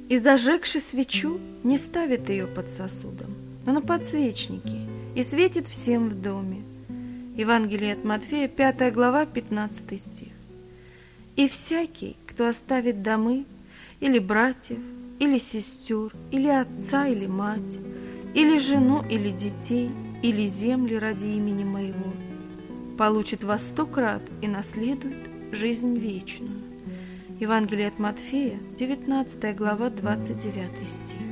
И, зажегши свечу, не ставит ее под сосудом, но на подсвечнике, и светит всем в доме. Евангелие от Матфея, 5 глава, 15 стих. И всякий, кто оставит домы, или братьев, или сестер, или отца, или мать, или жену, или детей, или земли ради имени Моего, получит во 100 крат и наследует жизнь вечную. Евангелие от Матфея, 19 глава, 29 стих.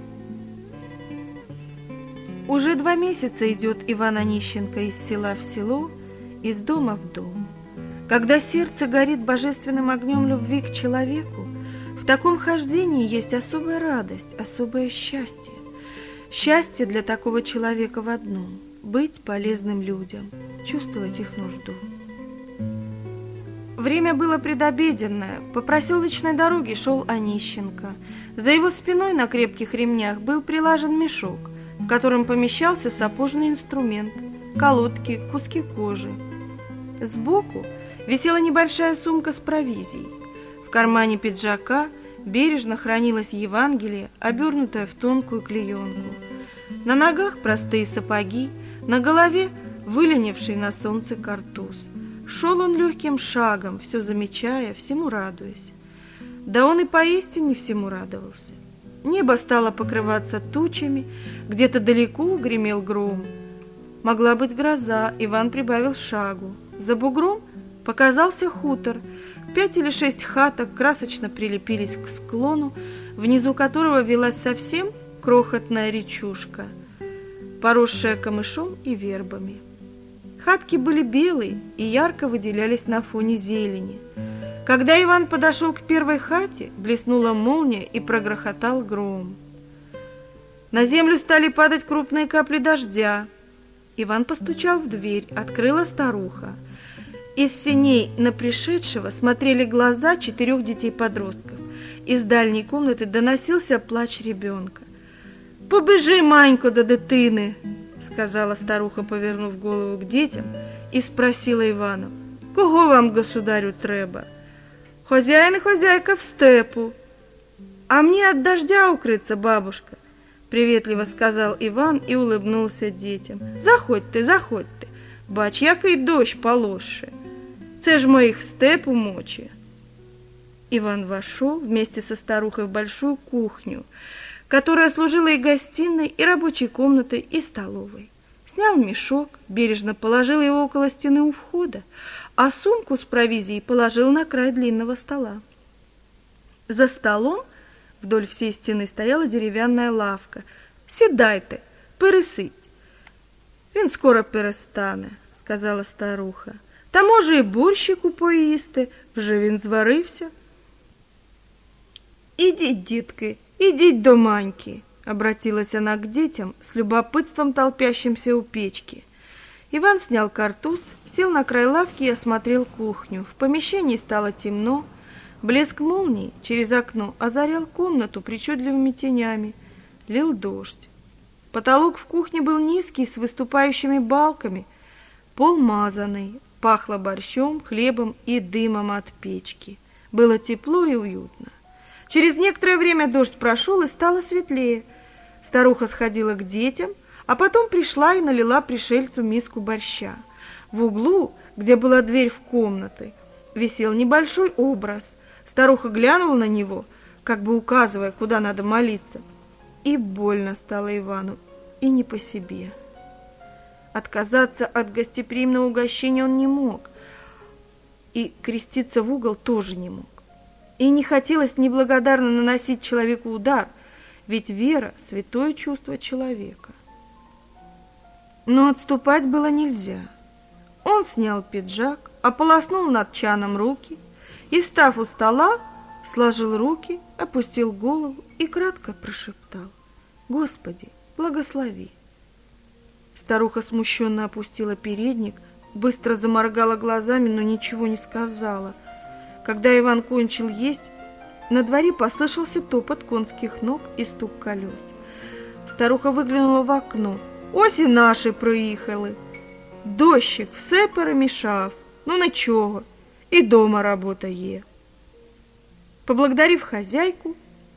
Уже 2 месяца идет Иван Онищенко из села в село, из дома в дом. Когда сердце горит божественным огнем любви к человеку, в таком хождении есть особая радость, особое счастье. Счастье для такого человека в одном – быть полезным людям, чувствовать их нужду. Время было предобеденное, по проселочной дороге шел Онищенко. За его спиной на крепких ремнях был прилажен мешок, в котором помещался сапожный инструмент, колодки, куски кожи. Сбоку висела небольшая сумка с провизией. В кармане пиджака бережно хранилось Евангелие, обернутое в тонкую клеенку. На ногах простые сапоги, на голове выленивший на солнце картуз. Шел он легким шагом, все замечая, всему радуясь. Да он и поистине всему радовался. Небо стало покрываться тучами, где-то далеко гремел гром. Могла быть гроза, Иван прибавил шагу. За бугром показался хутор. 5 или 6 хаток красочно прилепились к склону, внизу которого велась совсем крохотная речушка, поросшая камышом и вербами. Хатки были белые и ярко выделялись на фоне зелени. Когда Иван подошел к первой хате, блеснула молния и прогрохотал гром. На землю стали падать крупные капли дождя. Иван постучал в дверь, открыла старуха. Из сеней на пришедшего смотрели глаза 4 детей-подростков. Из дальней комнаты доносился плач ребенка. «Побежи, Манько, до дитини!» — сказала старуха, повернув голову к детям, и спросила Ивана: «Кого вам, государю, треба?» «Хозяин и хозяйка в степу». «А мне от дождя укрыться, бабушка», — приветливо сказал Иван и улыбнулся детям. «Заходьте, заходьте, бач, який дощ полоше. Це ж моих в степу мочи». Иван вошел вместе со старухой в большую кухню, которая служила и гостиной, и рабочей комнатой, и столовой. Снял мешок, бережно положил его около стены у входа, а сумку с провизией положил на край длинного стола. За столом вдоль всей стены стояла деревянная лавка. «Сідайте, пересидь». «Він скоро перестане», — сказала старуха. «Та може і борщику поїсти, вже він зварився». «Ідіть, дітки, идите до Маньки», — обратилась она к детям с любопытством, толпящимся у печки. Иван снял картуз, сел на край лавки и осмотрел кухню. В помещении стало темно. Блеск молнии через окно озарял комнату причудливыми тенями. Лил дождь. Потолок в кухне был низкий, с выступающими балками. Пол мазаный. Пахло борщом, хлебом и дымом от печки. Было тепло и уютно. Через некоторое время дождь прошел, и стало светлее. Старуха сходила к детям, а потом пришла и налила пришельцу миску борща. В углу, где была дверь в комнаты, висел небольшой образ. Старуха глянула на него, как бы указывая, куда надо молиться. И больно стало Ивану, и не по себе. Отказаться от гостеприимного угощения он не мог, и креститься в угол тоже не мог. И не хотелось неблагодарно наносить человеку удар, ведь вера – святое чувство человека. Но отступать было нельзя. Он снял пиджак, ополоснул над чаном руки и, став у стола, сложил руки, опустил голову и кратко прошептал: «Господи, благослови». Старуха смущенно опустила передник, быстро заморгала глазами, но ничего не сказала. Когда Иван кончил есть, на дворе послышался топот конских ног и стук колес. Старуха выглянула в окно. «Ось і наші приїхали. Дощик все перемішав. Ну нічого, і дома робота є». Поблагодарив хозяйку,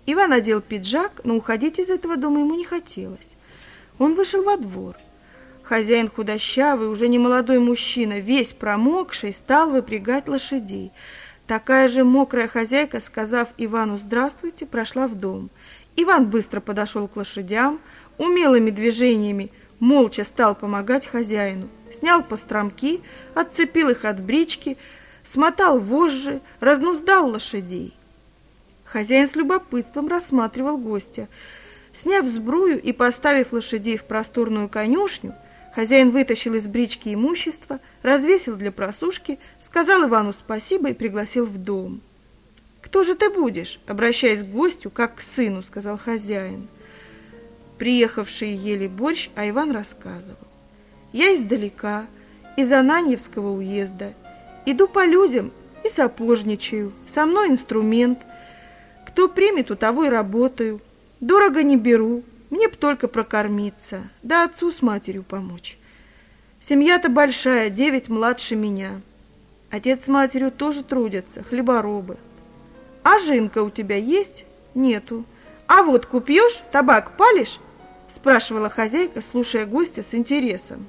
Иван одел пиджак, но уходить из этого дома ему не хотелось. Он вышел во двор. Хозяин худощавый, уже не молодой мужчина, весь промокший, стал выпрягать лошадей. Такая же мокрая хозяйка, сказав Ивану «здравствуйте», прошла в дом. Иван быстро подошел к лошадям, умелыми движениями молча стал помогать хозяину. Снял постромки, отцепил их от брички, смотал вожжи, разнуздал лошадей. Хозяин с любопытством рассматривал гостя. Сняв сбрую и поставив лошадей в просторную конюшню, хозяин вытащил из брички имущество, развесил для просушки, сказал Ивану спасибо и пригласил в дом. «Кто же ты будешь?» — обращаясь к гостю, как к сыну, сказал хозяин. Приехавшие ели борщ, а Иван рассказывал. «Я издалека, из Ананьевского уезда. Иду по людям и сапожничаю. Со мной инструмент. Кто примет, у того и работаю. Дорого не беру, мне б только прокормиться, да отцу с матерью помочь. Семья-то большая, 9 младше меня. Отец с матерью тоже трудятся, хлеборобы. А жинка у тебя есть? Нету. А водку пьешь, табак палишь?» — спрашивала хозяйка, слушая гостя с интересом.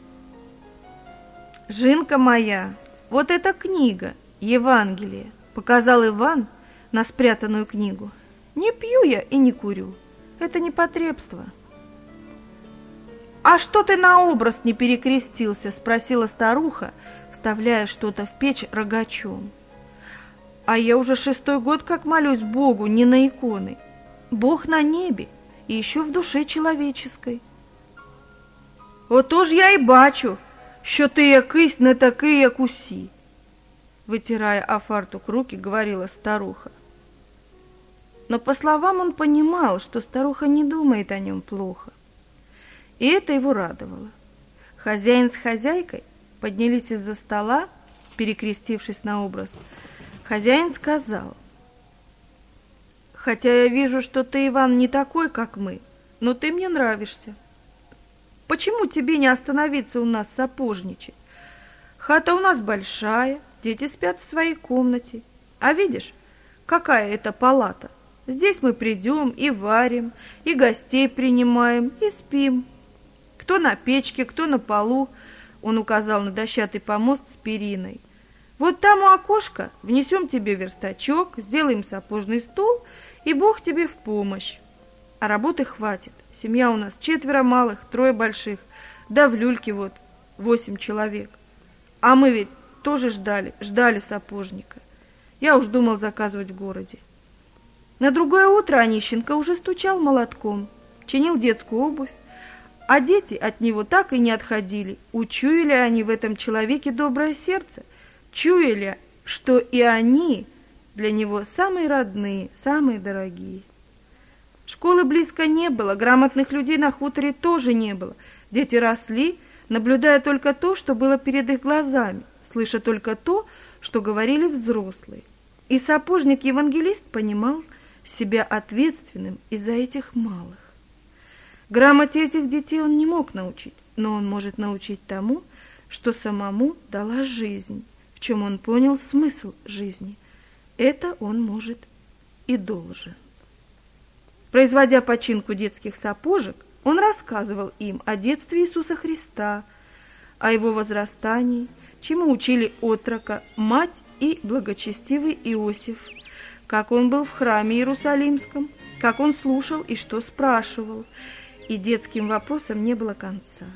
«Жинка моя, вот эта книга, Евангелие», — показал Иван на спрятанную книгу. «Не пью я и не курю. Это непотребство». «А что ты на образ не перекрестился?» — спросила старуха, вставляя что-то в печь рогачом. «А я уже 6-й год как молюсь Богу, не на иконы. Бог на небе и еще в душе человеческой». «Отож я и бачу, що ти якийсь не такий, як усі», — вытирая о фартук руки, говорила старуха. Но по словам он понимал, что старуха не думает о нем плохо. И это его радовало. Хозяин с хозяйкой поднялись из-за стола, перекрестившись на образ. Хозяин сказал: «Хотя я вижу, что ты, Иван, не такой, как мы, но ты мне нравишься. Почему тебе не остановиться у нас сапожничать? Хата у нас большая, дети спят в своей комнате. А видишь, какая это палата? Здесь мы придем и варим, и гостей принимаем, и спим. Кто на печке, кто на полу», — он указал на дощатый помост с периной. «Вот там у окошка внесем тебе верстачок, сделаем сапожный стул, и Бог тебе в помощь. А работы хватит. Семья у нас 4 малых, 3 больших, да в люльке вот 8 человек. А мы ведь тоже ждали сапожника. Я уж думал заказывать в городе». На другое утро Онищенко уже стучал молотком, чинил детскую обувь, а дети от него так и не отходили. Учуяли они в этом человеке доброе сердце, чуяли, что и они для него самые родные, самые дорогие. Школы близко не было, грамотных людей на хуторе тоже не было. Дети росли, наблюдая только то, что было перед их глазами, слыша только то, что говорили взрослые. И сапожник-евангелист понимал себя ответственным из-за этих малых. Грамоте этих детей он не мог научить, но он может научить тому, что самому дала жизнь, в чем он понял смысл жизни. Это он может и должен. Производя починку детских сапожек, он рассказывал им о детстве Иисуса Христа, о его возрастании, чему учили отрока мать и благочестивый Иосиф, как он был в храме Иерусалимском, как он слушал и что спрашивал, и детским вопросам не было конца.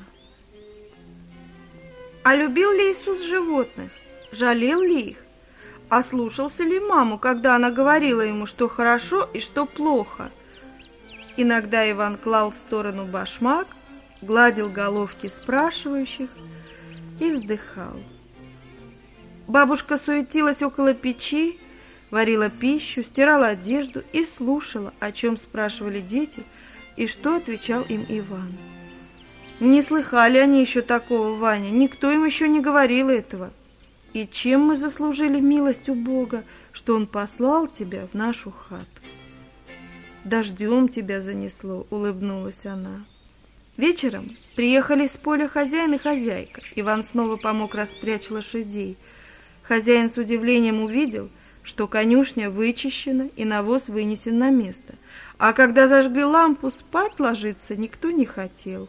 А любил ли Иисус животных? Жалел ли их? А слушался ли маму, когда она говорила ему, что хорошо и что плохо? Иногда Иван клал в сторону башмак, гладил головки спрашивающих и вздыхал. Бабушка суетилась около печи, варила пищу, стирала одежду и слушала, о чем спрашивали дети и что отвечал им Иван. Не слыхали они еще такого, Ваня, никто им еще не говорил этого. И чем мы заслужили милость у Бога, что Он послал тебя в нашу хату? Дождем тебя занесло, улыбнулась она. Вечером приехали с поля хозяин и хозяйка. Иван снова помог распрячь лошадей. Хозяин с удивлением увидел, что конюшня вычищена и навоз вынесен на место – А когда зажгли лампу, спать ложиться никто не хотел.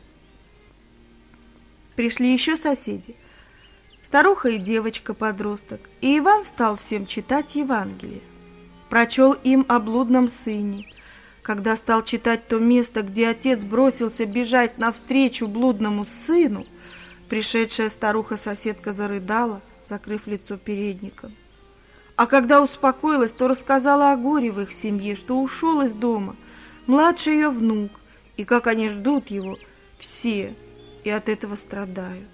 Пришли еще соседи, старуха и девочка-подросток, и Иван стал всем читать Евангелие. Прочел им о блудном сыне. Когда стал читать то место, где отец бросился бежать навстречу блудному сыну, пришедшая старуха-соседка зарыдала, закрыв лицо передником. А когда успокоилась, то рассказала о горе в их семье, что ушел из дома младший ее внук, и как они ждут его все, и от этого страдают.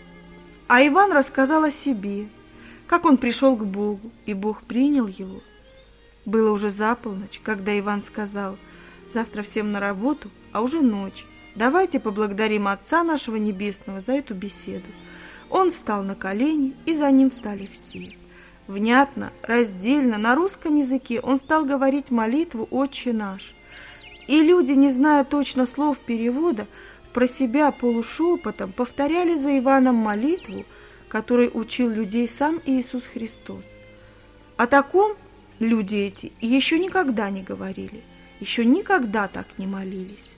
А Иван рассказал о себе, как он пришел к Богу, и Бог принял его. Было уже за полночь, когда Иван сказал: «Завтра всем на работу, а уже ночь. Давайте поблагодарим Отца нашего Небесного за эту беседу». Он встал на колени, и за ним встали все. Внятно, раздельно, на русском языке он стал говорить молитву «Отче наш». И люди, не зная точно слов перевода, про себя полушепотом повторяли за Иваном молитву, которой учил людей сам Иисус Христос. О таком люди эти еще никогда не говорили, еще никогда так не молились.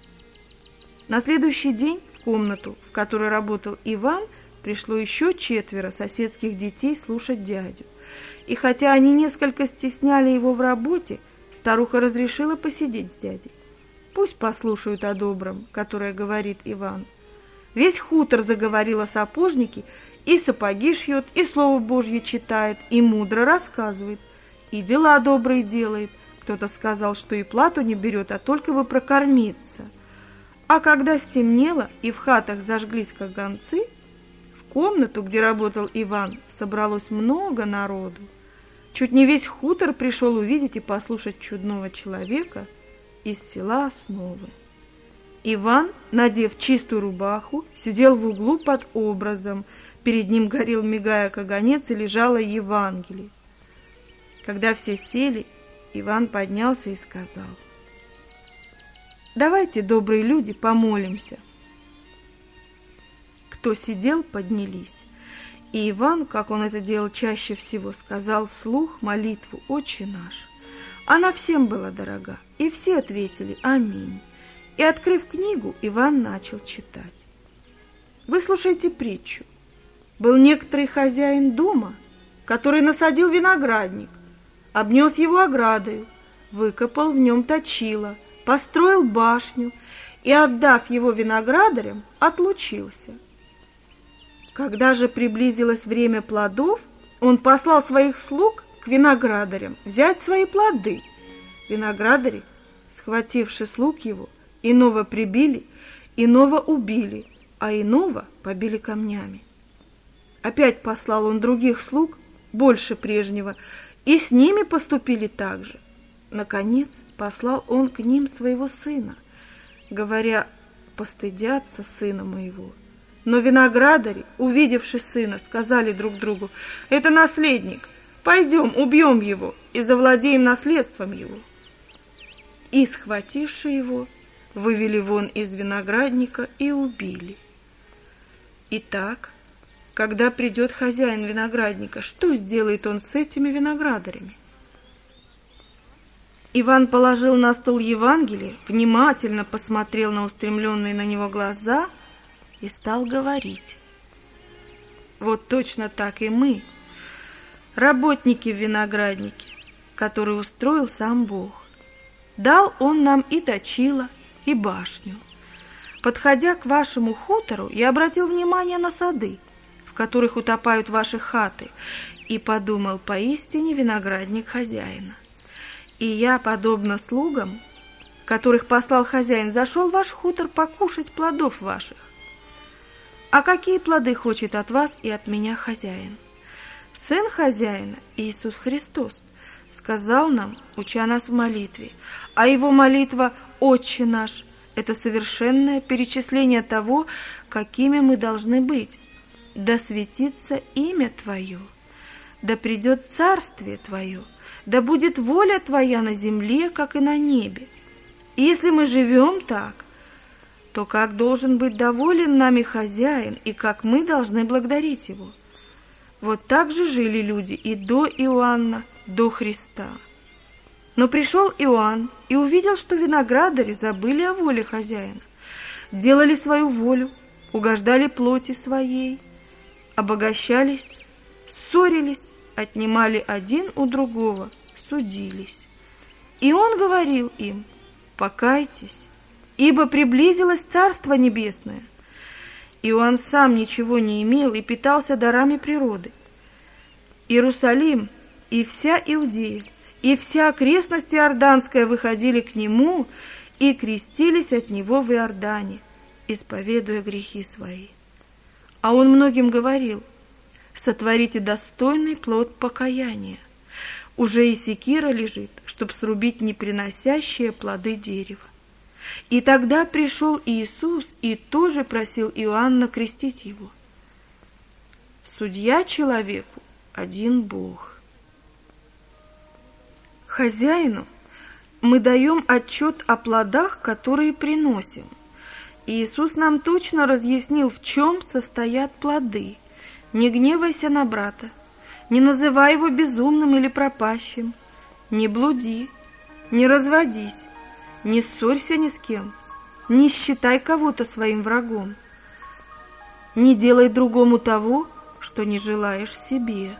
На следующий день в комнату, в которой работал Иван, пришло еще 4 соседских детей слушать дядю. И хотя они несколько стесняли его в работе, старуха разрешила посидеть с дядей. Пусть послушают о добром, которое говорит Иван. Весь хутор заговорил о сапожнике, и сапоги шьет, и Слово Божье читает, и мудро рассказывает, и дела добрые делает. Кто-то сказал, что и плату не берет, а только бы прокормиться. А когда стемнело и в хатах зажглись каганцы, в комнату, где работал Иван, собралось много народу. Чуть не весь хутор пришел увидеть и послушать чудного человека из села Основы. Иван, надев чистую рубаху, сидел в углу под образом. Перед ним горел, мигая, каганец, и лежало Евангелие. Когда все сели, Иван поднялся и сказал: «Давайте, добрые люди, помолимся». Кто сидел, поднялись. И Иван, как он это делал чаще всего, сказал вслух молитву «Отче наш». Она всем была дорога, и все ответили «Аминь». И, открыв книгу, Иван начал читать. Выслушайте притчу. Был некоторый хозяин дома, который насадил виноградник, обнес его оградою, выкопал в нем точило, построил башню и, отдав его виноградарям, отлучился. Когда же приблизилось время плодов, он послал своих слуг к виноградарям взять свои плоды. Виноградари, схвативши слуг его, иного прибили, иного убили, а иного побили камнями. Опять послал он других слуг, больше прежнего, и с ними поступили так же. Наконец послал он к ним своего сына, говоря: «Постыдятся сына моего». Но виноградари, увидевши сына, сказали друг другу: «Это наследник, пойдем, убьем его и завладеем наследством его». И, схвативши его, вывели вон из виноградника и убили. Итак, когда придет хозяин виноградника, что сделает он с этими виноградарями? Иван положил на стол Евангелие, внимательно посмотрел на устремленные на него глаза и стал говорить: вот точно так и мы, работники в винограднике, который устроил сам Бог. Дал он нам и точило, и башню. Подходя к вашему хутору, я обратил внимание на сады, в которых утопают ваши хаты, и подумал: поистине виноградник хозяина. И я, подобно слугам, которых послал хозяин, зашел в ваш хутор покушать плодов ваших. А какие плоды хочет от вас и от меня хозяин? Сын хозяина, Иисус Христос, сказал нам, уча нас в молитве, а его молитва «Отче наш» – это совершенное перечисление того, какими мы должны быть. Да светится имя Твое, да придет царствие Твое, да будет воля Твоя на земле, как и на небе. И если мы живем так, то как должен быть доволен нами хозяин, и как мы должны благодарить его. Вот так же жили люди и до Иоанна, до Христа. Но пришел Иоанн и увидел, что виноградари забыли о воле хозяина, делали свою волю, угождали плоти своей, обогащались, ссорились, отнимали один у другого, судились. И он говорил им: покайтесь, ибо приблизилось Царство Небесное. Иоанн сам ничего не имел и питался дарами природы. Иерусалим и вся Иудея, и вся окрестность Иорданская выходили к нему и крестились от него в Иордане, исповедуя грехи свои. А он многим говорил: сотворите достойный плод покаяния. Уже и секира лежит, чтоб срубить неприносящие плоды дерева. И тогда пришел Иисус и тоже просил Иоанна крестить его. Судья человеку один Бог. Хозяину мы даем отчет о плодах, которые приносим. Иисус нам точно разъяснил, в чем состоят плоды. Не гневайся на брата, не называй его безумным или пропащим, не блуди, не разводись, не ссорься ни с кем, не считай кого-то своим врагом, не делай другому того, что не желаешь себе.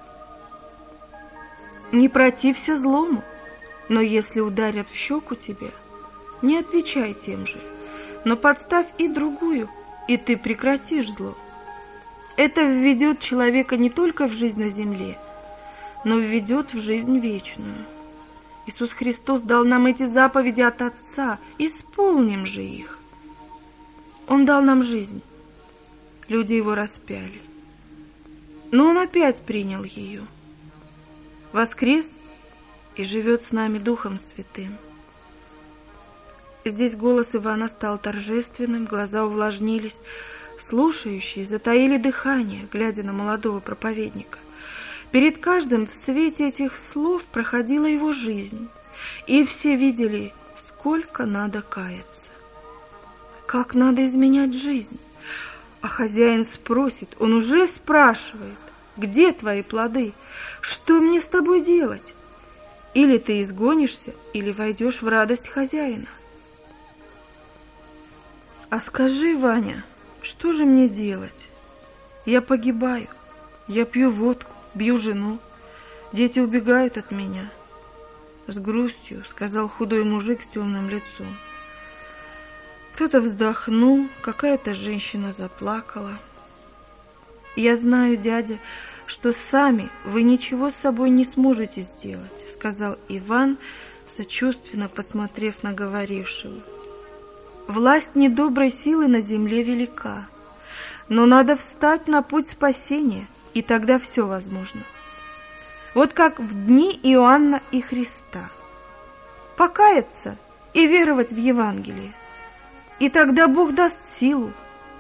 Не протився злому, но если ударят в щеку тебя, не отвечай тем же, но подставь и другую, и ты прекратишь зло. Это введет человека не только в жизнь на земле, но введет в жизнь вечную. Иисус Христос дал нам эти заповеди от Отца, исполним же их. Он дал нам жизнь, люди его распяли, но он опять принял ее, воскрес и живет с нами Духом Святым. Здесь голос Ивана стал торжественным, глаза увлажнились, слушающие затаили дыхание, глядя на молодого проповедника. Перед каждым в свете этих слов проходила его жизнь, и все видели, сколько надо каяться, как надо изменять жизнь. А хозяин спросит, он уже спрашивает: где твои плоды? Что мне с тобой делать? Или ты изгонишься, или войдешь в радость хозяина. А скажи, Ваня, что же мне делать? Я погибаю, я пью водку, бью жену, дети убегают от меня. С грустью сказал худой мужик с темным лицом. Кто-то вздохнул, какая-то женщина заплакала. Я знаю, дядя, что сами вы ничего с собой не сможете сделать, сказал Иван, сочувственно посмотрев на говорившего. Власть недоброй силы на земле велика, но надо встать на путь спасения, и тогда все возможно. Вот как в дни Иоанна и Христа. Покаяться и веровать в Евангелие, и тогда Бог даст силу.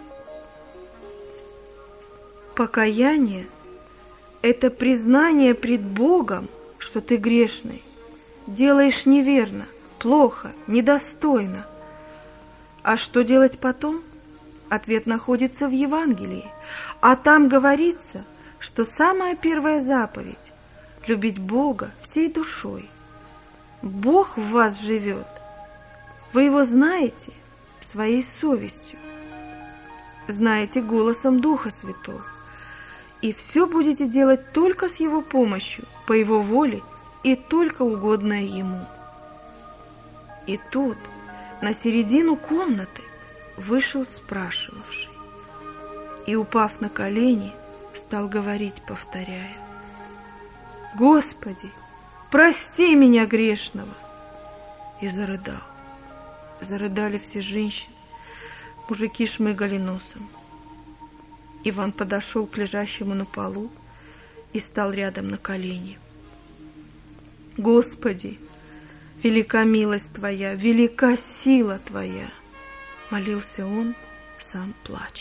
Покаяние – это признание пред Богом, что ты грешный, делаешь неверно, плохо, недостойно. А что делать потом? Ответ находится в Евангелии, а там говорится, что самая первая заповедь – любить Бога всей душой. Бог в вас живет, вы его знаете своей совестью, знаете голосом Духа Святого, и все будете делать только с его помощью, по его воле и только угодное ему. И тут на середину комнаты вышел спрашивавший и, упав на колени, стал говорить, повторяя: «Господи, прости меня грешного!» И зарыдал. Зарыдали все женщины, мужики шмыгали носом. Иван подошел к лежащему на полу и стал рядом на колени. «Господи, велика милость Твоя, велика сила Твоя!» Молился он, сам плача.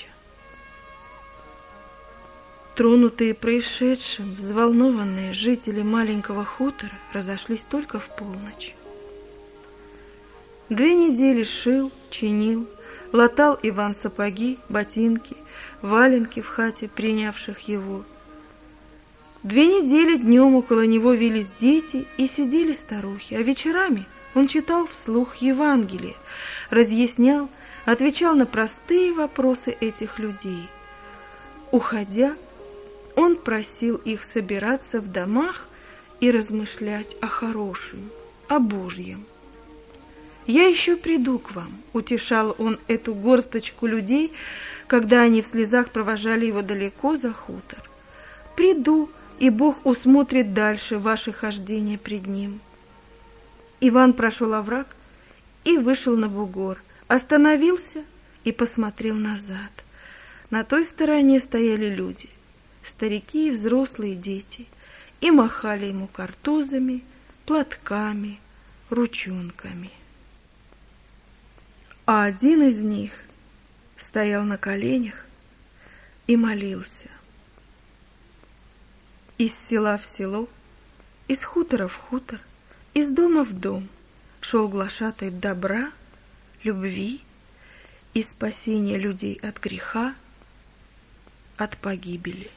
Тронутые происшедшим, взволнованные жители маленького хутора разошлись только в полночь. 2 недели шил, чинил, латал Иван сапоги, ботинки, валенки в хате, принявших его. 2 недели днем около него вились дети и сидели старухи, а вечерами он читал вслух Евангелие, разъяснял, отвечал на простые вопросы этих людей. Уходя, он просил их собираться в домах и размышлять о хорошем, о Божьем. «Я еще приду к вам», — утешал он эту горсточку людей, когда они в слезах провожали его далеко за хутор. «Приду, и Бог усмотрит дальше ваше хождение пред Ним». Иван прошел овраг и вышел на бугор, остановился и посмотрел назад. На той стороне стояли люди, старики и взрослые дети, и махали ему картузами, платками, ручонками. А один из них стоял на коленях и молился. Из села в село, из хутора в хутор, из дома в дом шел глашатай добра, любви и спасения людей от греха, от погибели.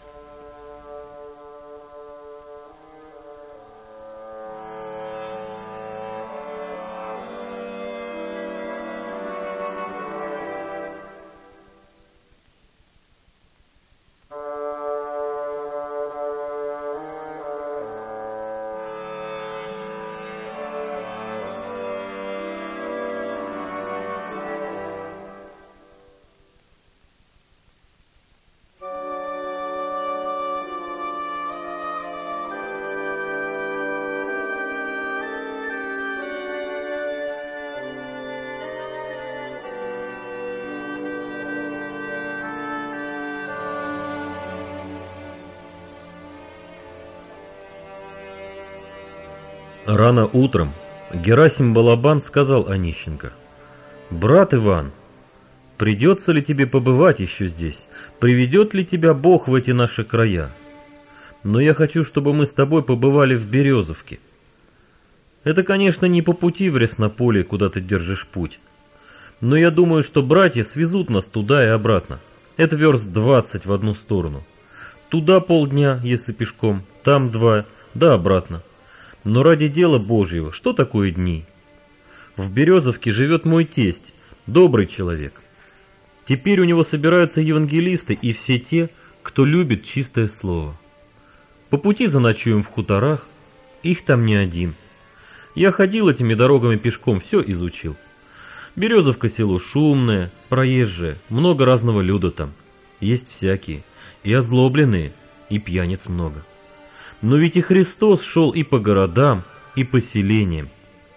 Рано утром Герасим Балабан сказал Онищенко: «Брат Иван, придется ли тебе побывать еще здесь? Приведет ли тебя Бог в эти наши края? Но я хочу, чтобы мы с тобой побывали в Березовке. Это, конечно, не по пути в Реснополе, куда ты держишь путь. Но я думаю, что братья свезут нас туда и обратно. Это верст 20 в одну сторону. Туда полдня, если пешком, там 2, да обратно. Но ради дела Божьего, что такое дни? В Березовке живет мой тесть, добрый человек. Теперь у него собираются евангелисты и все те, кто любит чистое слово. По пути заночуем в хуторах, их там не один. Я ходил этими дорогами пешком, все изучил. Березовка село шумное, проезжее, много разного люда там. Есть всякие, и озлобленные, и пьяниц много. Но ведь и Христос шел и по городам, и по селениям.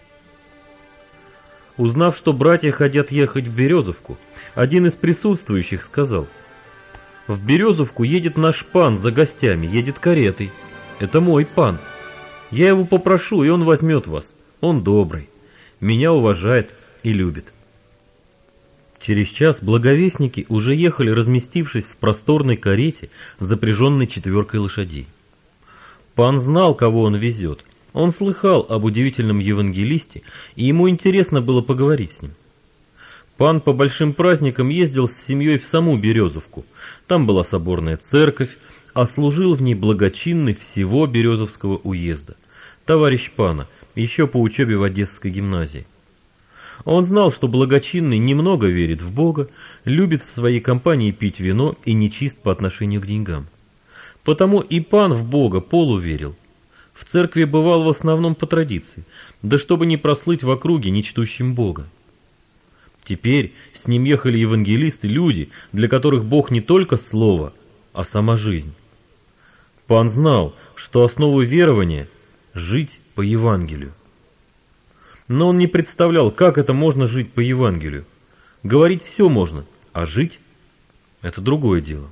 Узнав, что братья хотят ехать в Березовку, один из присутствующих сказал: «В Березовку едет наш пан за гостями, едет каретой. Это мой пан. Я его попрошу, и он возьмет вас. Он добрый, меня уважает и любит». Через час благовестники уже ехали, разместившись в просторной карете, запряженной 4 лошадей. Пан знал, кого он везет. Он слыхал об удивительном евангелисте, и ему интересно было поговорить с ним. Пан по большим праздникам ездил с семьей в саму Березовку. Там была соборная церковь, а служил в ней благочинный всего Березовского уезда, товарищ пана, еще по учебе в Одесской гимназии. Он знал, что благочинный немного верит в Бога, любит в своей компании пить вино и нечист по отношению к деньгам. Потому и пан в Бога полуверил. В церкви бывал в основном по традиции, да чтобы не прослыть в округе нечтущим Бога. Теперь с ним ехали евангелисты, люди, для которых Бог не только слово, а сама жизнь. Пан знал, что основой верования – жить по Евангелию. Но он не представлял, как это можно жить по Евангелию. Говорить все можно, а жить – это другое дело.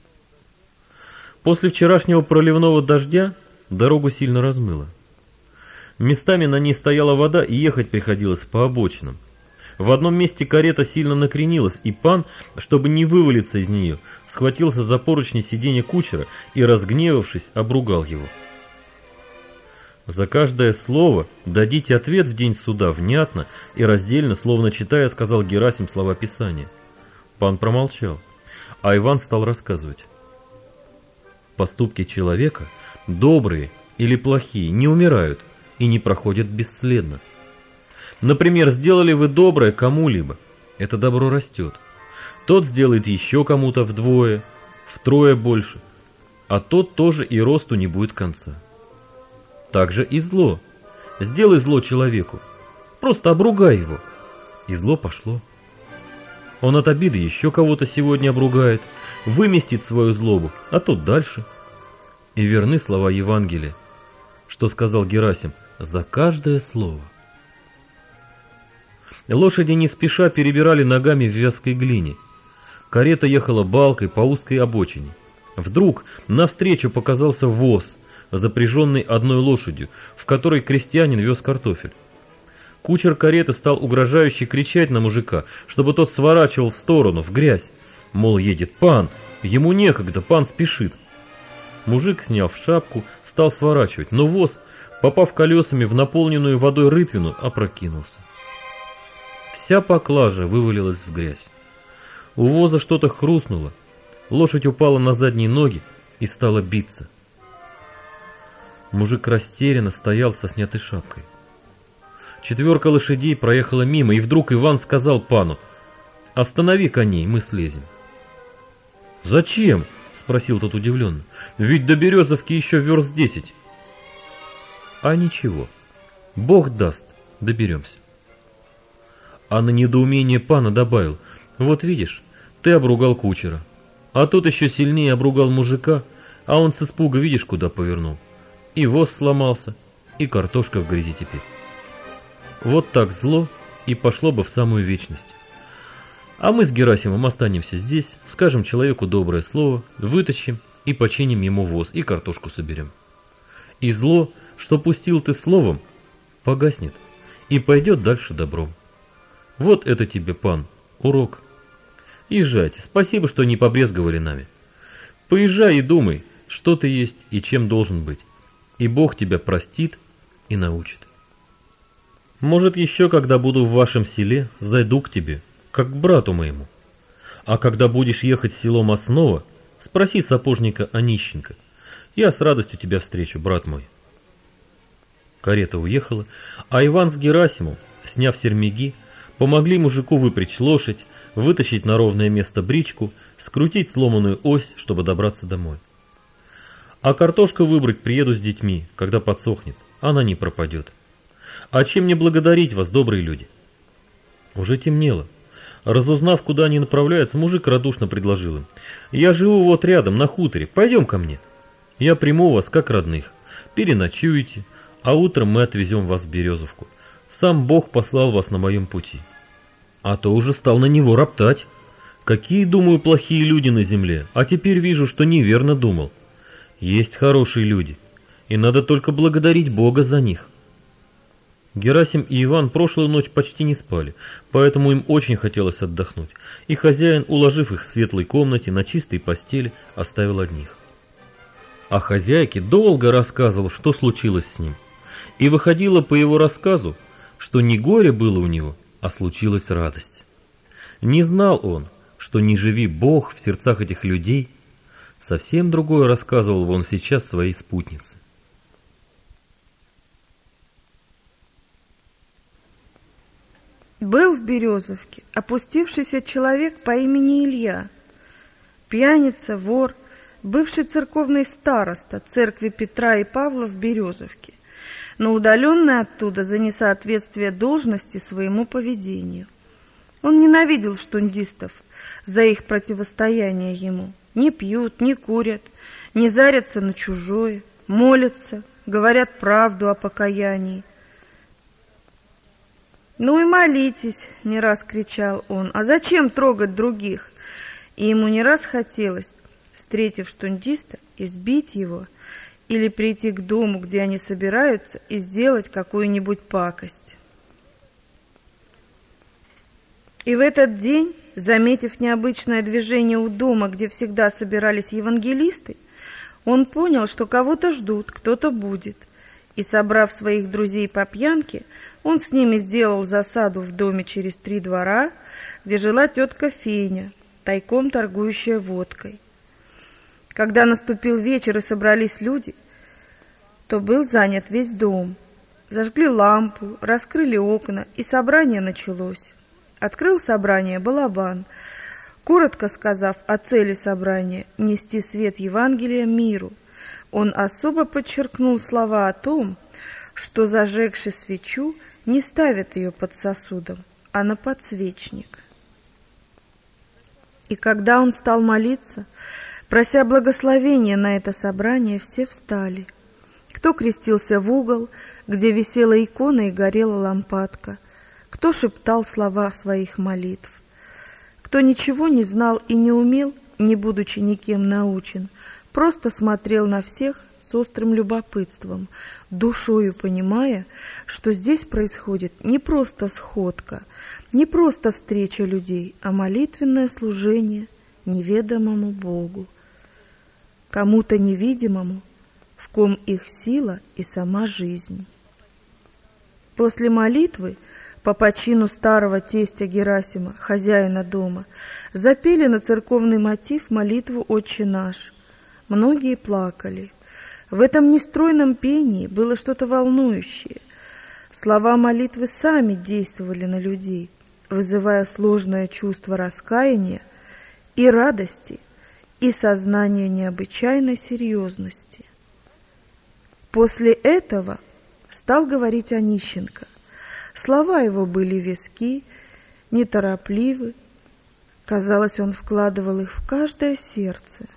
После вчерашнего проливного дождя дорогу сильно размыло. Местами на ней стояла вода, и ехать приходилось по обочинам. В одном месте карета сильно накренилась, и пан, чтобы не вывалиться из нее, схватился за поручни сиденья кучера и, разгневавшись, обругал его. «За каждое слово дадите ответ в день суда внятно и раздельно, словно читая, сказал Герасим слова Писания». Пан промолчал, а Иван стал рассказывать. Поступки человека Добрые или плохие не умирают и не проходят бесследно. Например, сделали вы доброе кому-либо, это добро растет. Тот сделает еще кому-то вдвое, втрое больше, а тот тоже и росту не будет конца. Так же и зло. Сделай зло человеку, просто обругай его, и зло пошло. Он от обиды еще кого-то сегодня обругает, выместит свою злобу, а тот дальше. И верны слова Евангелия, что сказал Герасим: за каждое слово. Лошади не спеша перебирали ногами в вязкой глине. Карета ехала балкой по узкой обочине. Вдруг навстречу показался воз, запряженный одной лошадью, в которой крестьянин вез картофель. Кучер кареты стал угрожающе кричать на мужика, чтобы тот сворачивал в сторону, в грязь. Мол, едет пан, ему некогда, пан спешит. Мужик, сняв шапку, стал сворачивать, но воз, попав колесами в наполненную водой рытвину, опрокинулся. Вся поклажа вывалилась в грязь. У воза что-то хрустнуло, лошадь упала на задние ноги и стала биться. Мужик растерянно стоял со снятой шапкой. 4 лошадей проехала мимо, и вдруг Иван сказал пану: «Останови коней, мы слезем». «Зачем?» — спросил тот удивленно. «Ведь до Березовки еще верст 10». «А ничего, Бог даст, доберемся». А на недоумение пана добавил: «Вот видишь, ты обругал кучера, а тот еще сильнее обругал мужика, а он с испуга видишь куда повернул. И воз сломался, и картошка в грязи теперь. Вот так зло и пошло бы в самую вечность. А мы с Герасимом останемся здесь, скажем человеку доброе слово, вытащим и починим ему воз, и картошку соберем. И зло, что пустил ты словом, погаснет и пойдет дальше добром. Вот это тебе, пан, урок. Езжайте, спасибо, что не побрезговали нами. Поезжай и думай, что ты есть и чем должен быть, и Бог тебя простит и научит. Может, еще когда буду в вашем селе, зайду к тебе, как к брату моему. А когда будешь ехать в село Масново, спроси сапожника Онищенко. Я с радостью тебя встречу, брат мой». Карета уехала, а Иван с Герасимом, сняв сермяги, помогли мужику выпрячь лошадь, вытащить на ровное место бричку, скрутить сломанную ось, чтобы добраться домой. А картошку выбрать приеду с детьми, когда подсохнет, она не пропадет. А чем мне благодарить вас, добрые люди? Уже темнело. Разузнав, куда они направляются, мужик радушно предложил им: «Я живу вот рядом, на хуторе, пойдем ко мне. Я приму вас как родных, переночуете, а утром мы отвезем вас в Березовку. Сам Бог послал вас на моем пути». А то уже стал на него роптать. Какие, думаю, плохие люди на земле, а теперь вижу, что неверно думал. Есть хорошие люди, и надо только благодарить Бога за них. Герасим и Иван прошлую ночь почти не спали, поэтому им очень хотелось отдохнуть, и хозяин, уложив их в светлой комнате на чистой постели, оставил одних. А хозяйке долго рассказывал, что случилось с ним, и выходило по его рассказу, что не горе было у него, а случилась радость. Не знал он, что не живи Бог в сердцах этих людей, совсем другое рассказывал бы он сейчас своей спутнице. Был в Березовке опустившийся человек по имени Илья, пьяница, вор, бывший церковный староста церкви Петра и Павла в Березовке, но удаленный оттуда за несоответствие должности своему поведению. Он ненавидел штундистов за их противостояние ему. Не пьют, не курят, не зарятся на чужое, молятся, говорят правду о покаянии. «Ну и молитесь», — не раз кричал он, — «а зачем трогать других?» И ему не раз хотелось, встретив штундиста, избить его или прийти к дому, где они собираются, и сделать какую-нибудь пакость. И в этот день, заметив необычное движение у дома, где всегда собирались евангелисты, он понял, что кого-то ждут, кто-то будет, и, собрав своих друзей по пьянке, он с ними сделал засаду в доме через 3 двора, где жила тетка Феня, тайком торгующая водкой. Когда наступил вечер и собрались люди, то был занят весь дом. Зажгли лампу, раскрыли окна, и собрание началось. Открыл собрание балабан, коротко сказав о цели собрания – нести свет Евангелия миру. Он особо подчеркнул слова о том, что, зажегши свечу, не ставят ее под сосудом, а на подсвечник. И когда он стал молиться, прося благословения на это собрание, все встали. Кто крестился в угол, где висела икона и горела лампадка, кто шептал слова своих молитв, кто ничего не знал и не умел, не будучи никем научен, просто смотрел на всех с острым любопытством, душою понимая, что здесь происходит не просто сходка, не просто встреча людей, а молитвенное служение неведомому Богу, кому-то невидимому, в ком их сила и сама жизнь. После молитвы по почину старого тестя Герасима, хозяина дома, запели на церковный мотив молитву «Отче наш». Многие плакали. В этом нестройном пении было что-то волнующее. Слова молитвы сами действовали на людей, вызывая сложное чувство раскаяния и радости, и сознание необычайной серьезности. После этого стал говорить Онищенко. Слова его были вески, неторопливы. Казалось, он вкладывал их в каждое сердце.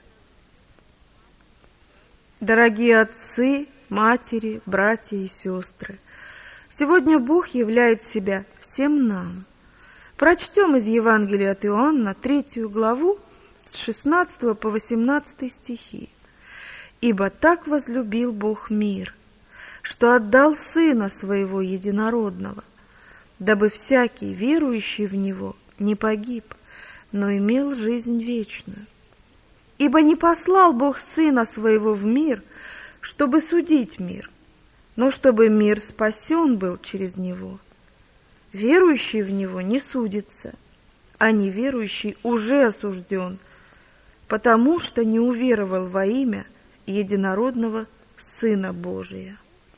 Дорогие отцы, матери, братья и сестры, сегодня Бог являет себя всем нам. Прочтем из Евангелия от Иоанна 3 главу с 16 по 18 стихи. «Ибо так возлюбил Бог мир, что отдал Сына Своего Единородного, дабы всякий, верующий в Него, не погиб, но имел жизнь вечную. Ибо не послал Бог Сына Своего в мир, чтобы судить мир, но чтобы мир спасен был через Него. Верующий в Него не судится, а неверующий уже осужден, потому что не уверовал во имя Единородного Сына Божия».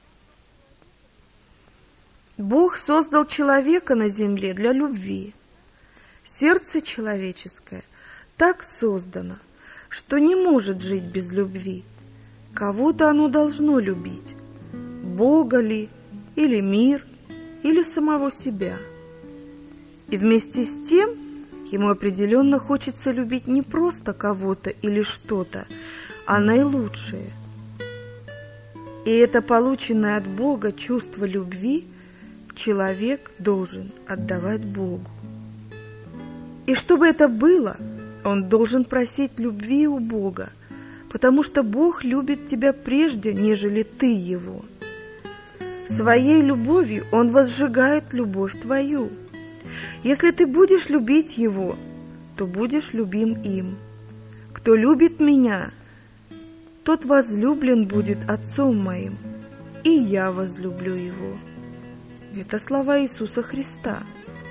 Бог создал человека на земле для любви. Сердце человеческое так создано, что не может жить без любви. Кого-то оно должно любить. Бога ли, или мир, или самого себя. И вместе с тем ему определенно хочется любить не просто кого-то или что-то, а наилучшее. И это полученное от Бога чувство любви человек должен отдавать Богу. И чтобы это было, он должен просить любви у Бога, потому что Бог любит тебя прежде, нежели ты Его. Своей любовью Он возжигает любовь твою. Если ты будешь любить Его, то будешь любим им. Кто любит Меня, тот возлюблен будет Отцом Моим, и Я возлюблю его». Это слова Иисуса Христа.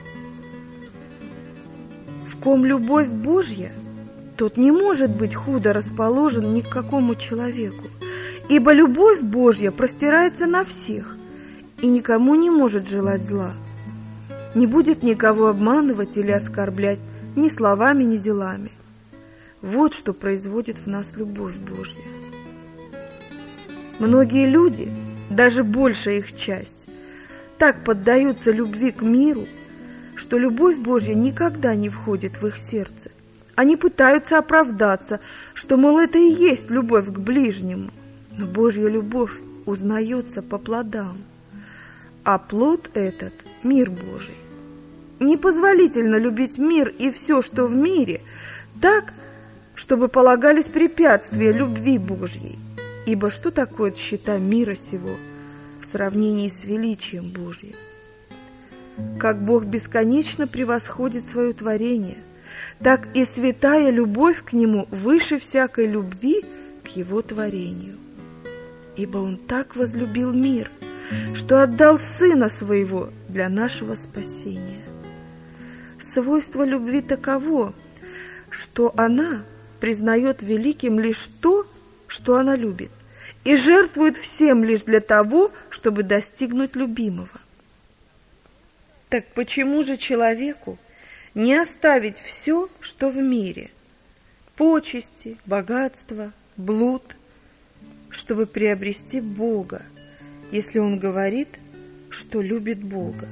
В ком любовь Божья, тот не может быть худо расположен ни к какому человеку, ибо любовь Божья простирается на всех и никому не может желать зла, не будет никого обманывать или оскорблять ни словами, ни делами. Вот что производит в нас любовь Божья. Многие люди, даже большая их часть, так поддаются любви к миру, что любовь Божья никогда не входит в их сердце. Они пытаются оправдаться, что, мол, это и есть любовь к ближнему. Но Божья любовь узнается по плодам, а плод этот – мир Божий. Непозволительно любить мир и все, что в мире, так, чтобы полагались препятствия любви Божьей. Ибо что такое тщета мира сего в сравнении с величием Божьим? Как Бог бесконечно превосходит свое творение, так и святая любовь к Нему выше всякой любви к Его творению. Ибо Он так возлюбил мир, что отдал Сына Своего для нашего спасения. Свойство любви таково, что она признает великим лишь то, что она любит, и жертвует всем лишь для того, чтобы достигнуть любимого. Так почему же человеку не оставить все, что в мире, почести, богатство, блуд, чтобы приобрести Бога, если он говорит, что любит Бога?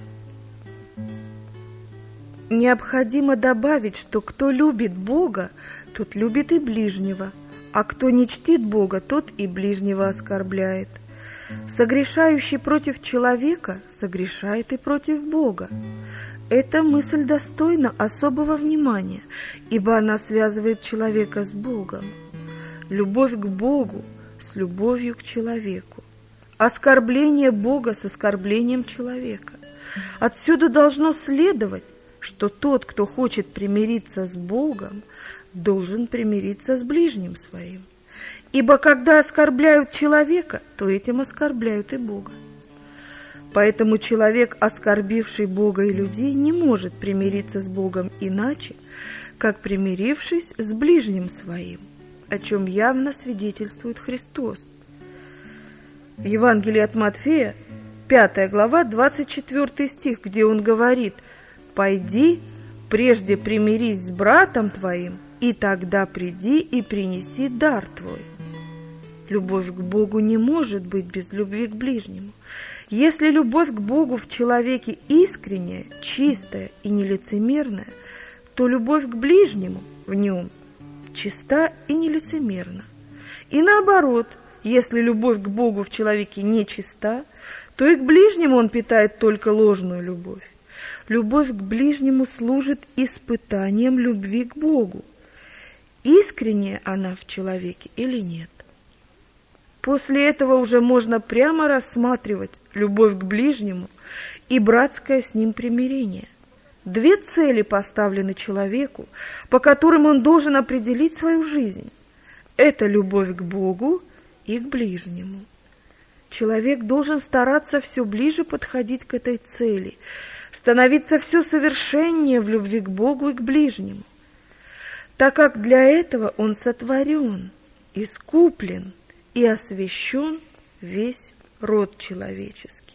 Необходимо добавить, что кто любит Бога, тот любит и ближнего, а кто не чтит Бога, тот и ближнего оскорбляет. Согрешающий против человека согрешает и против Бога. Эта мысль достойна особого внимания, ибо она связывает человека с Богом. Любовь к Богу с любовью к человеку. Оскорбление Бога с оскорблением человека. Отсюда должно следовать, что тот, кто хочет примириться с Богом, должен примириться с ближним своим. Ибо когда оскорбляют человека, то этим оскорбляют и Бога. Поэтому человек, оскорбивший Бога и людей, не может примириться с Богом иначе, как примирившись с ближним своим, о чем явно свидетельствует Христос. В Евангелии от Матфея, 5 глава, 24 стих, где он говорит: «Пойди, прежде примирись с братом твоим, и тогда приди и принеси дар твой». Любовь к Богу не может быть без любви к ближнему. Если любовь к Богу в человеке искренняя, чистая и нелицемерная, то любовь к ближнему в нем чиста и нелицемерна. И наоборот, если любовь к Богу в человеке нечиста, то и к ближнему он питает только ложную любовь. Любовь к ближнему служит испытанием любви к Богу. Искренняя она в человеке или нет. После этого уже можно прямо рассматривать любовь к ближнему и братское с ним примирение. Две цели поставлены человеку, по которым он должен определить свою жизнь. Это любовь к Богу и к ближнему. Человек должен стараться все ближе подходить к этой цели, становиться все совершеннее в любви к Богу и к ближнему, так как для этого он сотворен, искуплен и освящен весь род человеческий.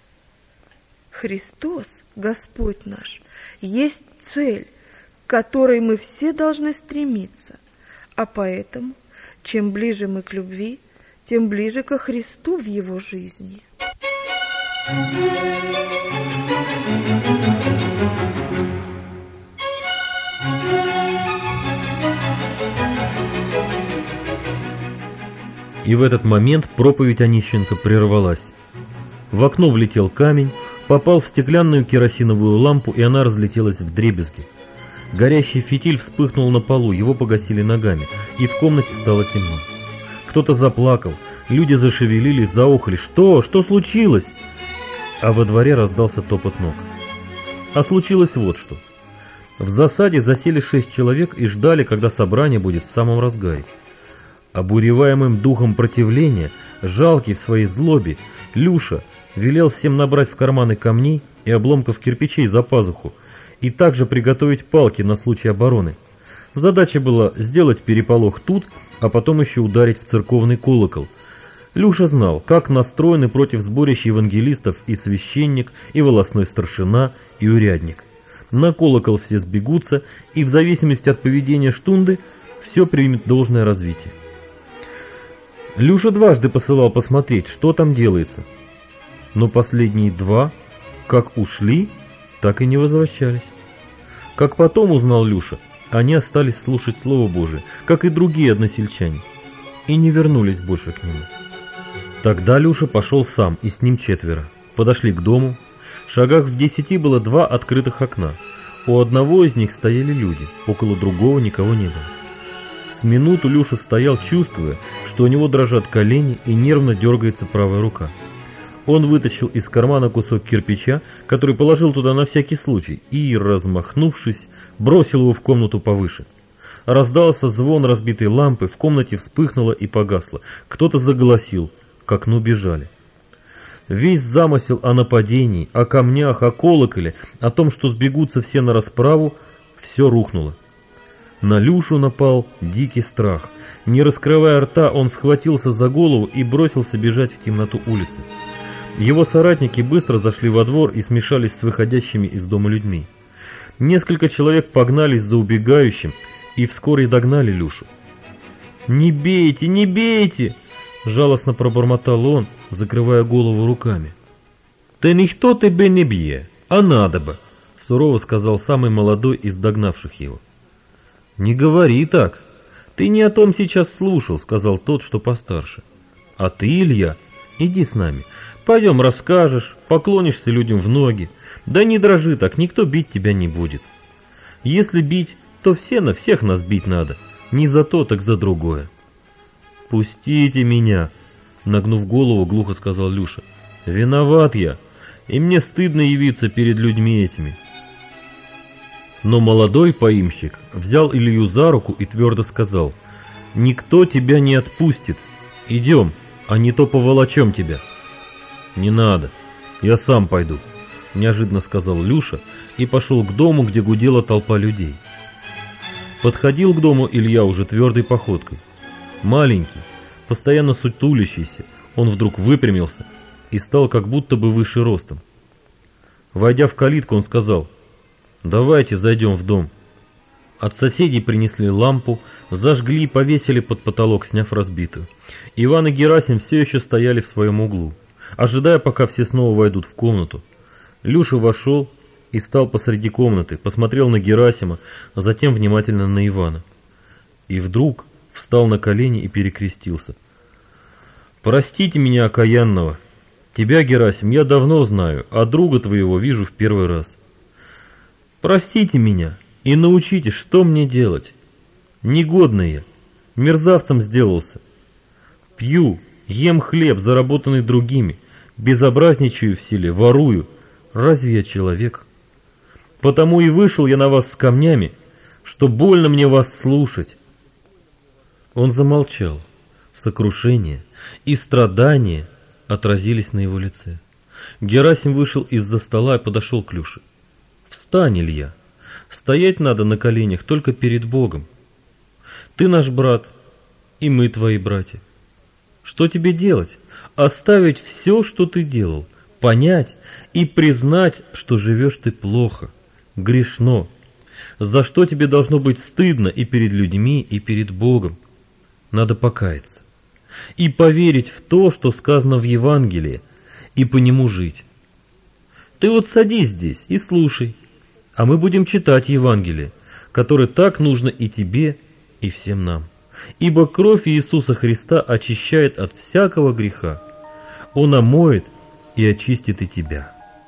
Христос, Господь наш, есть цель, к которой мы все должны стремиться, а поэтому, чем ближе мы к любви, тем ближе ко Христу в Его жизни. И в этот момент проповедь Онищенко прервалась. В окно влетел камень, попал в стеклянную керосиновую лампу, и она разлетелась вдребезги. Горящий фитиль вспыхнул на полу, его погасили ногами, и в комнате стало темно. Кто-то заплакал, люди зашевелились, заохали. Что случилось? А во дворе раздался топот ног. А случилось вот что. В засаде засели 6 человек и ждали, когда собрание будет в самом разгаре. Обуреваемым духом противления, жалкий в своей злобе, Люша велел всем набрать в карманы камней и обломков кирпичей за пазуху и также приготовить палки на случай обороны. Задача была сделать переполох тут, а потом еще ударить в церковный колокол. Люша знал, как настроены против сборища евангелистов и священник, и волостной старшина, и урядник. На колокол все сбегутся, и в зависимости от поведения штунды все примет должное развитие. Люша дважды посылал посмотреть, что там делается. Но последние 2, как ушли, так и не возвращались. Как потом узнал Люша, они остались слушать Слово Божие, как и другие односельчане, и не вернулись больше к нему. Тогда Люша пошел сам, и с ним 4. Подошли к дому. В шагах в 10 было 2 открытых окна. У одного из них стояли люди, около другого никого не было. С минуту Люша стоял, чувствуя, что у него дрожат колени и нервно дергается правая рука. Он вытащил из кармана кусок кирпича, который положил туда на всякий случай, и, размахнувшись, бросил его в комнату повыше. Раздался звон разбитой лампы, в комнате вспыхнуло и погасло. Кто-то заголосил, к окну бежали. Весь замысел о нападении, о камнях, о колоколе, о том, что сбегутся все на расправу, все рухнуло. На Люшу напал дикий страх. Не раскрывая рта, он схватился за голову и бросился бежать в темноту улицы. Его соратники быстро зашли во двор и смешались с выходящими из дома людьми. Несколько человек погнались за убегающим и вскоре догнали Люшу. «Не бейте, не бейте!» – жалостно пробормотал он, закрывая голову руками. «Да никто тебе не бье, а надо бы!» – сурово сказал самый молодой из догнавших его. «Не говори так. Ты не о том сейчас слушал», — сказал тот, что постарше. «А ты, Илья, иди с нами. Пойдем расскажешь, поклонишься людям в ноги. Да не дрожи так, никто бить тебя не будет. Если бить, то все на всех нас бить надо. Не за то, так за другое». «Пустите меня», — нагнув голову, глухо сказал Люша. «Виноват я, и мне стыдно явиться перед людьми этими». Но молодой поимщик взял Илью за руку и твердо сказал: «Никто тебя не отпустит. Идем, а не то поволочем тебя». «Не надо, я сам пойду», – неожиданно сказал Люша и пошел к дому, где гудела толпа людей. Подходил к дому Илья уже твердой походкой. Маленький, постоянно сутулящийся, он вдруг выпрямился и стал как будто бы выше ростом. Войдя в калитку, он сказал: «Давайте зайдем в дом». От соседей принесли лампу, зажгли и повесили под потолок, сняв разбитую. Иван и Герасим все еще стояли в своем углу, ожидая, пока все снова войдут в комнату. Люша вошел и стал посреди комнаты, посмотрел на Герасима, а затем внимательно на Ивана. И вдруг встал на колени и перекрестился. «Простите меня, окаянного. Тебя, Герасим, я давно знаю, а друга твоего вижу в первый раз. Простите меня и научите, что мне делать. Негодный я, мерзавцем сделался. Пью, ем хлеб, заработанный другими, безобразничаю в селе, ворую. Разве я человек? Потому и вышел я на вас с камнями, что больно мне вас слушать». Он замолчал. Сокрушение и страдания отразились на его лице. Герасим вышел из-за стола и подошел к Люше. «Встань, Илья. Стоять надо на коленях только перед Богом. Ты наш брат, и мы твои братья. Что тебе делать? Оставить все, что ты делал, понять и признать, что живешь ты плохо, грешно, за что тебе должно быть стыдно и перед людьми, и перед Богом. Надо покаяться и поверить в то, что сказано в Евангелии, и по нему жить. Ты вот садись здесь и слушай, а мы будем читать Евангелие, которое так нужно и тебе, и всем нам. Ибо кровь Иисуса Христа очищает от всякого греха. Он омоет и очистит и тебя».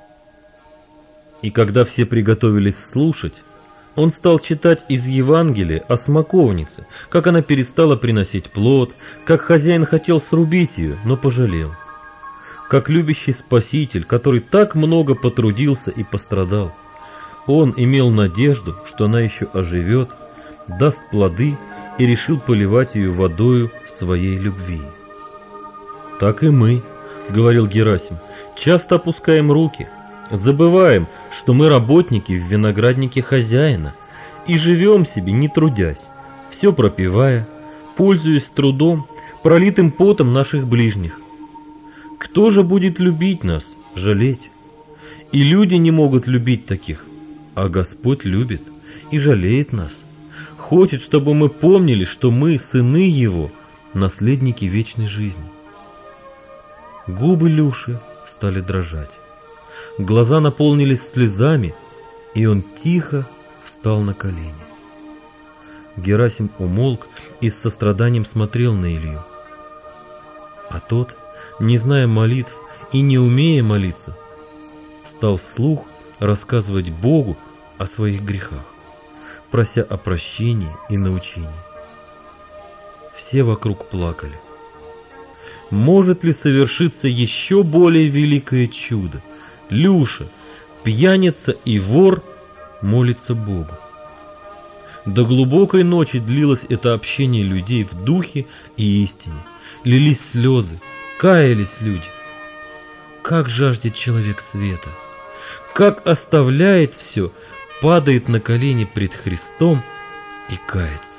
И когда все приготовились слушать, он стал читать из Евангелия о смоковнице, как она перестала приносить плод, как хозяин хотел срубить ее, но пожалел. Как любящий Спаситель, который так много потрудился и пострадал, он имел надежду, что она еще оживет, даст плоды, и решил поливать ее водою своей любви. «Так и мы, — говорил Герасим, — часто опускаем руки, забываем, что мы работники в винограднике хозяина, и живем себе, не трудясь, все пропивая, пользуясь трудом, пролитым потом наших ближних. Кто же будет любить нас, жалеть? И люди не могут любить таких, а Господь любит и жалеет нас, хочет, чтобы мы помнили, что мы, сыны Его, наследники вечной жизни». Губы Люши стали дрожать, глаза наполнились слезами, и он тихо встал на колени. Герасим умолк и с состраданием смотрел на Илью. А тот, не зная молитв и не умея молиться, стал вслух рассказывать Богу о своих грехах, прося о прощении и научении. Все вокруг плакали. Может ли совершиться еще более великое чудо? Люша, пьяница и вор, молится Богу. До глубокой ночи длилось это общение людей в духе и истине. Лились слезы, каялись люди. Как жаждет человек света, как оставляет все, падает на колени пред Христом и кается.